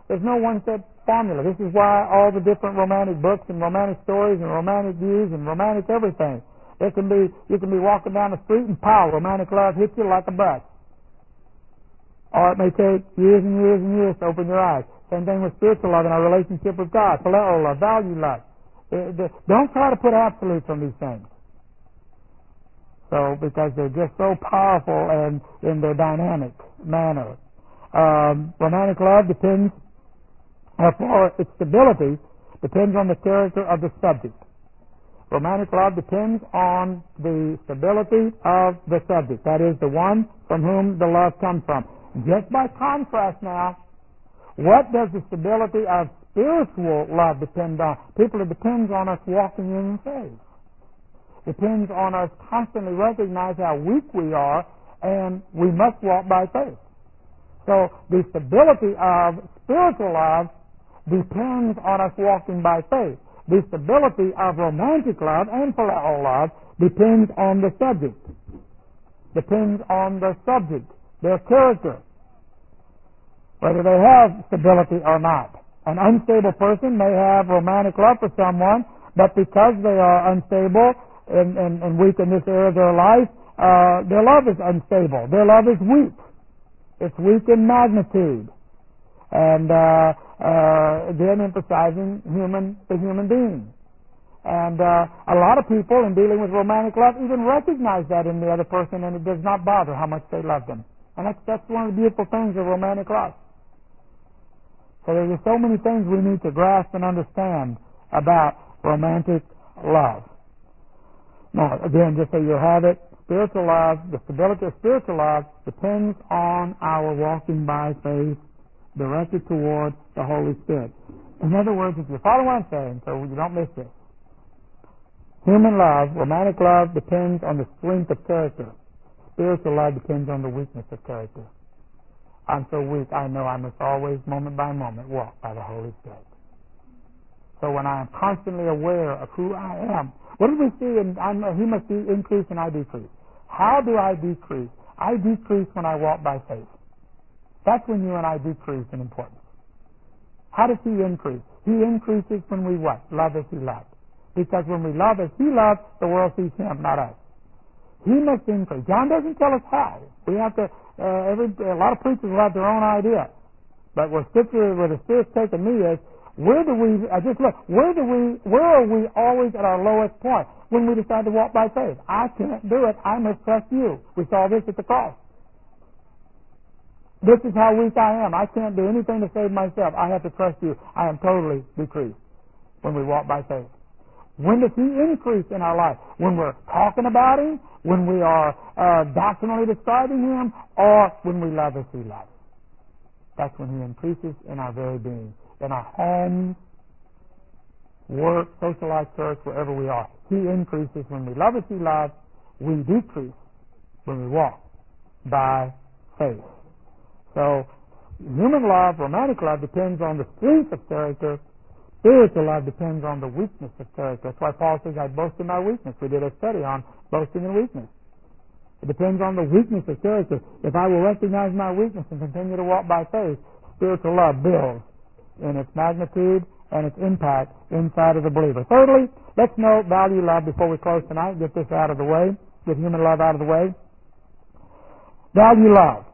There's no one set formula. This is why all the different romantic books and romantic stories and romantic views and romantic everything. You can be walking down the street and pow, romantic love hits you like a bus. Or it may take years and years and years to open your eyes. Same thing with spiritual love and our relationship with God. Phileo love, value love. Don't try to put absolutes on these things. So, because they're just so powerful and in their dynamic manner. Romantic love depends, for its stability, depends on the character of the subject. Romantic love depends on the stability of the subject. That is, the one from whom the love comes from. Just by contrast now, what does the stability of spiritual love depend on? People, it depends on us walking in faith. Depends on us constantly recognize how weak we are, and we must walk by faith. So the stability of spiritual love depends on us walking by faith. The stability of romantic love and phileo love depends on the subject. Depends on the subject, their character, whether they have stability or not. An unstable person may have romantic love for someone, but because they are unstable and weak in this area of their life, their love is unstable. Their love is weak. It's weak in magnitude. And again, emphasizing the human being. And a lot of people in dealing with romantic love even recognize that in the other person, and it does not bother how much they love them. And that's one of the beautiful things of romantic love. So there's so many things we need to grasp and understand about romantic love. Now, again, just so you have it, spiritual love, the stability of spiritual love depends on our walking by faith directed toward the Holy Spirit. In other words, if you follow what I'm saying, so you don't miss this, human love, romantic love, depends on the strength of character. Spiritual love depends on the weakness of character. I'm so weak, I know I must always, moment by moment, walk by the Holy Spirit. So when I am constantly aware of who I am, what do we see? He must increase and I decrease. How do I decrease? I decrease when I walk by faith. That's when you and I decrease in importance. How does he increase? He increases when we what? Love as he loved. Because when we love as he loved, the world sees him, not us. He must increase. John doesn't tell us how. We have to. A lot of preachers will have their own idea. But where the Spirit's taken me is, where are we always at our lowest point? When we decide to walk by faith. I can't do it. I must trust you. We saw this at the cross. This is how weak I am. I can't do anything to save myself. I have to trust you. I am totally decreased when we walk by faith. When does he increase in our life? When we're talking about him? When we are doctrinally describing him? Or when we love as he loves? That's when he increases in our very being. In our homes, work, social life, church, wherever we are. He increases when we love as he loves. We decrease when we walk by faith. So, human love, romantic love, depends on the strength of character. Spiritual love depends on the weakness of character. That's why Paul says, I boast in my weakness. We did a study on boasting in weakness. It depends on the weakness of character. If I will recognize my weakness and continue to walk by faith, spiritual love builds in its magnitude and its impact inside of the believer. Thirdly, let's note value love before we close tonight. Get this out of the way. Get human love out of the way. Value love.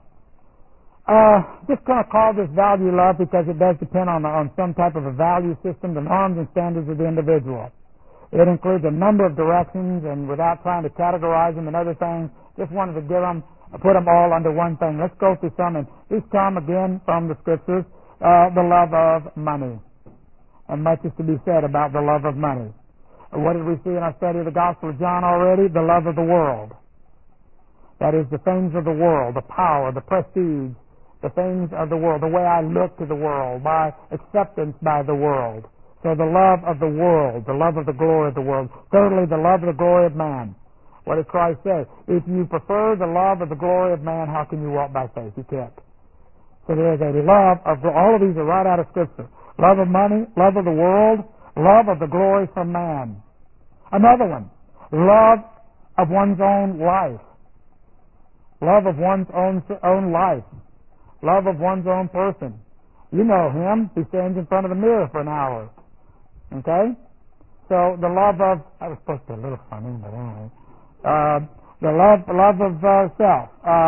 Just going to call this value love because it does depend on some type of a value system, the norms and standards of the individual. It includes a number of directions, and without trying to categorize them and other things, just wanted to put them all under one thing. Let's go through some, and these come again from the Scriptures. The love of money. And much is to be said about the love of money. What did we see in our study of the Gospel of John already? The love of the world. That is, the things of the world, the power, the prestige, the things of the world, the way I look to the world, my acceptance by the world. So the love of the world, the love of the glory of the world. Thirdly, the love of the glory of man. What did Christ say? If you prefer the love of the glory of man, how can you walk by faith? You can't. So there is a love of, all of these are right out of Scripture. Love of money, love of the world, love of the glory from man. Another one, love of one's own life. Love of one's own life. Love of one's own person. You know him. He stands in front of the mirror for an hour. Okay? So the love of, that was supposed to be a little funny, but anyway. The love of self.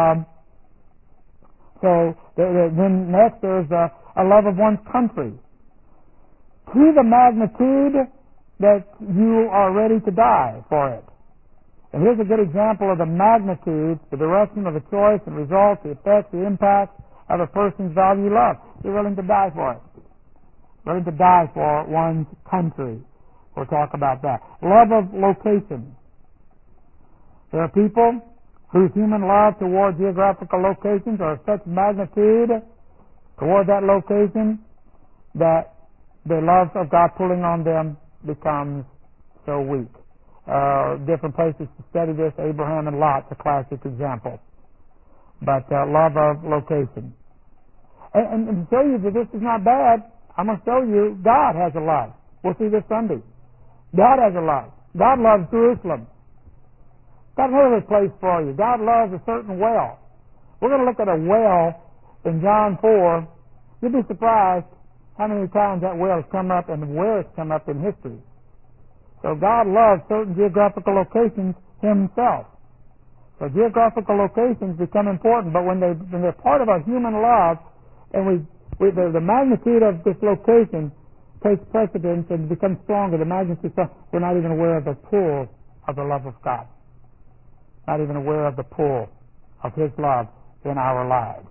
Then next there's a love of one's country. To the magnitude that you are ready to die for it. And here's a good example of the magnitude, the direction of the choice and results, the effects, the impact of a person's value love. You're willing to die for it. Willing to die for one's country. We'll talk about that. Love of location. There are people whose human love toward geographical locations are of such magnitude toward that location that the love of God pulling on them becomes so weak. Different places to study this. Abraham and Lot, a classic example. But love of location. And to show you that this is not bad, I'm going to show you God has a love. We'll see this Sunday. God has a love. God loves Jerusalem. God has another place for you. God loves a certain well. We're going to look at a well in John 4. You'll be surprised how many times that well has come up and where it's come up in history. So God loves certain geographical locations himself. So geographical locations become important, but when they're part of our human love, and the magnitude of this location takes precedence and becomes stronger, the magnitude, we're not even aware of the pull of the love of God. Not even aware of the pull of His love in our lives.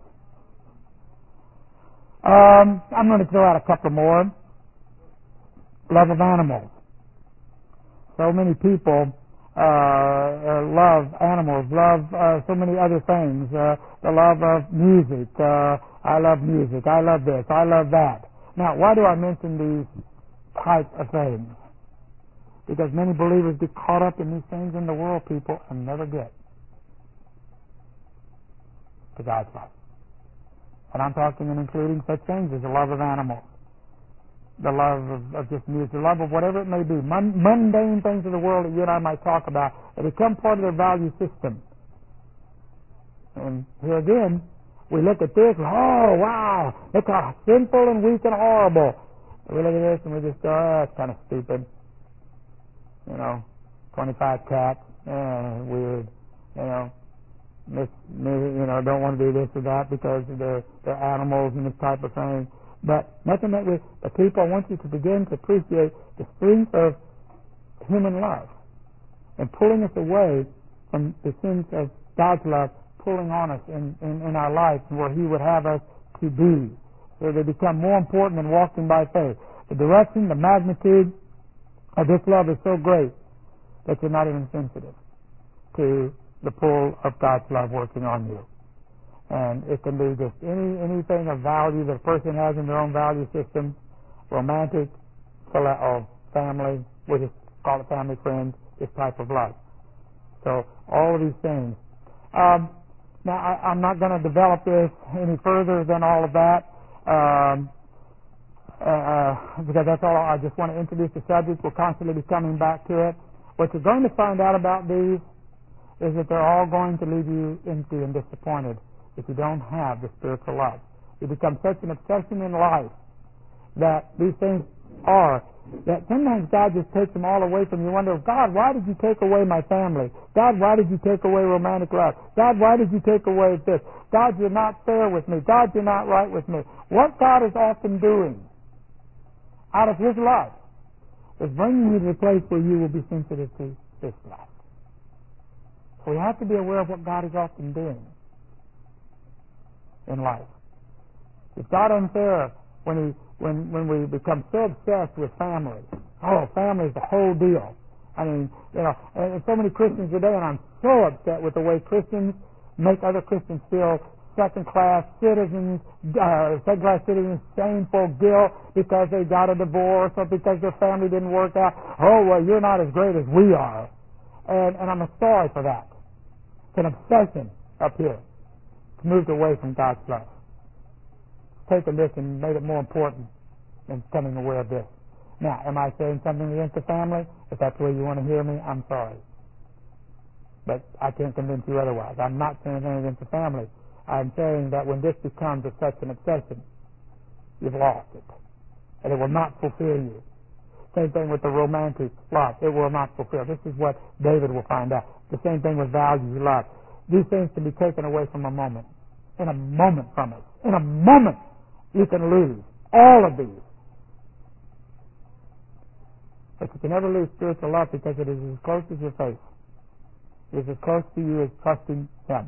I'm going to throw out a couple more. Love of animals. So many people love animals, love so many other things. The love of music. I love music. I love this. I love that. Now, why do I mention these types of things? Because many believers get caught up in these things in the world, people, and never get to God's love. And I'm talking and including such things as the love of animals, the love of just music, the love of whatever it may be, mundane things of the world that you and I might talk about, that become part of their value system. And here again, we look at this, oh, wow, look how sinful and weak and horrible. And we look at this and we just go, oh, that's kind of stupid. 25 cats, weird, don't want to do this or that because they're animals and this type of thing. But nothing that the people want you to begin to appreciate the strength of human love and pulling us away from the sense of God's love pulling on us in our life and where He would have us to be. So they become more important than walking by faith. The direction, the magnitude of this love is so great that you're not even sensitive to the pull of God's love working on you. And it can be just anything of value that a person has in their own value system, romantic, or family, we just call it family, friends, this type of love. So all of these things. Now, I'm not going to develop this any further than all of that, because that's all. I just want to introduce the subject. We'll constantly be coming back to it. What you're going to find out about these is that they're all going to leave you empty and disappointed if you don't have the spiritual love. You become such an obsession in life that these things are, that sometimes God just takes them all away from you. You wonder, God, why did you take away my family? God, why did you take away romantic love? God, why did you take away this? God, you're not fair with me. God, you're not right with me. What God is often doing out of His love is bringing you to the place where you will be sensitive to His love. So we have to be aware of what God is often doing in life. It's God unfair when we become so obsessed with family. Oh, family is the whole deal. I mean, and so many Christians today, and I'm so upset with the way Christians make other Christians feel second-class citizens, shameful guilt because they got a divorce or because their family didn't work out. Oh, well, you're not as great as we are. And I'm sorry for that. It's an obsession up here. It's moved away from God's love. Taken this and made it more important than becoming aware of this. Now, am I saying something against the family? If that's the way you want to hear me, I'm sorry. But I can't convince you otherwise. I'm not saying anything against the family. I'm saying that when this becomes such an obsession, you've lost it. And it will not fulfill you. Same thing with the romantic love. It will not fulfill. This is what David will find out. The same thing with values, love. These things can be taken away from a moment. In a moment from us. In a moment, you can lose all of these. But you can never lose spiritual love because it is as close as your faith. It is as close to you as trusting Him.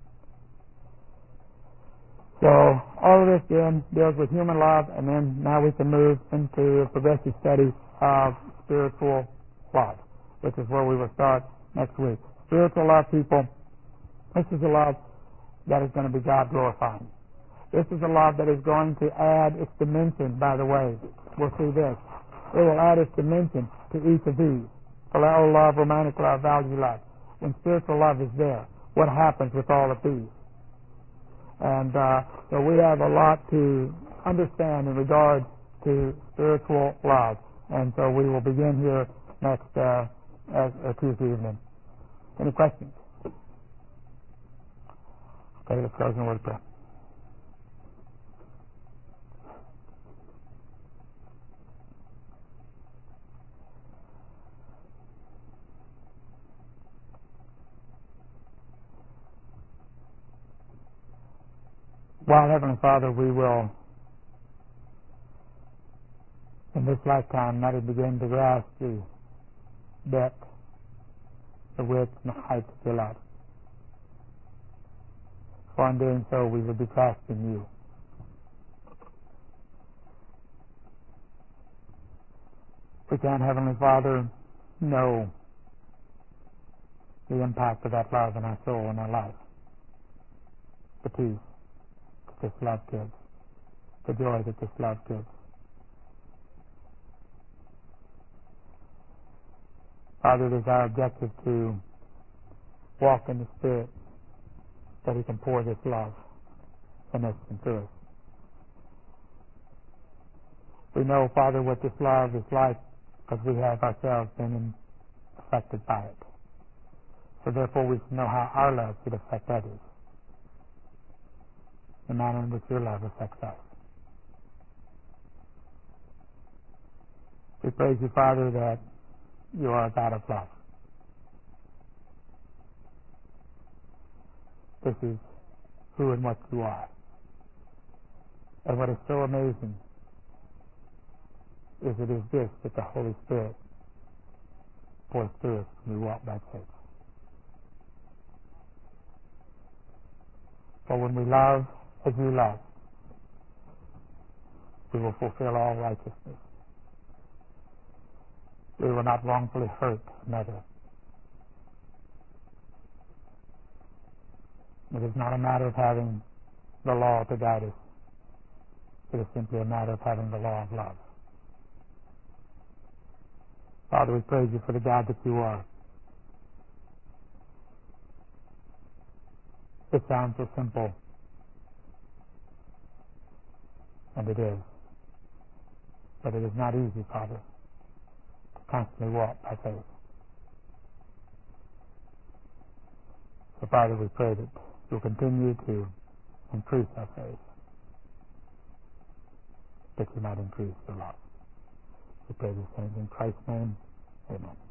So all of this then deals with human love, and then now we can move into a progressive study of spiritual love, which is where we will start next week. Spiritual love, people, this is a love that is going to be God glorifying. This is a love that is going to add its dimension, by the way. We'll see this. It will add its dimension to each of these. Phileo love, romantic love, value love. When spiritual love is there, what happens with all of these? And so we have a lot to understand in regard to spiritual love. And so we will begin here next Tuesday evening. Any questions? Okay, let's close in a word of prayer. Well, Heavenly Father, we will, in this lifetime, not begin to grasp the depth, the width, and the height of your love. For in doing so, we will be trusting you. We can, Heavenly Father, know the impact of that love in our soul and our life. The peace that this love gives. The joy that this love gives. Father, it is our objective to walk in the Spirit that He can pour this love in us and through us. We know, Father, what this love is like because we have ourselves been affected by it. So therefore we know how our love should affect others. The manner in which your love affects us. We praise you, Father, that you are a God of love. This is who and what you are. And what is so amazing is it is this that the Holy Spirit pours through us when we walk by faith. For when we love as you love, we will fulfill all righteousness. We will not wrongfully hurt another. It is not a matter of having the law to guide us. It is simply a matter of having the law of love. Father, we praise you for the God that you are. It sounds so simple, and it is. But it is not easy, Father, to constantly walk by faith. So, Father, we pray that you'll continue to increase our faith, that you might increase your love. We pray these things in Christ's name. Amen.